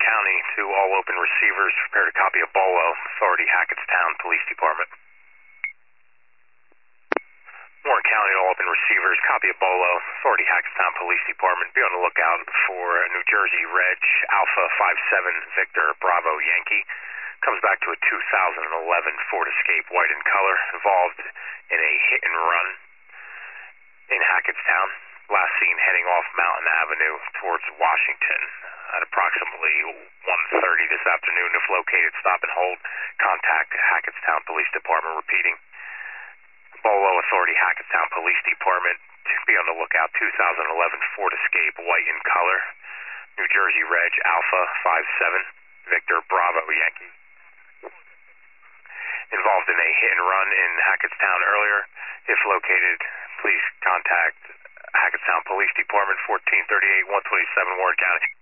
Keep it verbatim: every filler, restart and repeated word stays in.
County to all open receivers. Prepare to copy a BOLO. Authority, Hackettstown Police Department. Warren County to all open receivers. Copy a BOLO. Authority, Hackettstown Police Department. Be on the lookout for New Jersey Reg Alpha five seven Victor Bravo Yankee. Comes back to a two thousand eleven Ford Escape, white in color, involved in a hit and run in Hackettstown. Last seen heading off Mountain Avenue towards Washington at approximately one thirty this afternoon. If located, stop and hold. Contact Hackettstown Police Department. Repeating, BOLO, Authority, Hackettstown Police Department. Be on the lookout, two thousand eleven Ford Escape, white in color, New Jersey Reg Alpha five seven Victor Bravo Yankee. Involved in a hit and run in Hackettstown earlier. If located, please contact Hackettstown Police Department, fourteen thirty-eight, one twenty-seven Warren County.